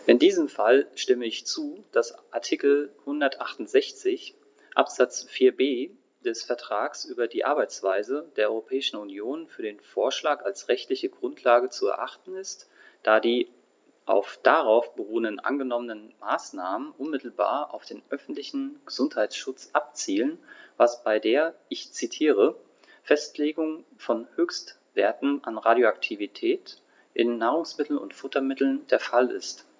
In diesem Fall stimme ich zu, dass Artikel 168 Absatz 4b des Vertrags über die Arbeitsweise der Europäischen Union für den Vorschlag als rechtliche Grundlage zu erachten ist, da die auf darauf beruhenden angenommenen Maßnahmen unmittelbar auf den öffentlichen Gesundheitsschutz abzielen, was bei der, ich zitiere, Festlegung von Höchstwerten an Radioaktivität in Nahrungsmitteln und Futtermitteln der Fall ist.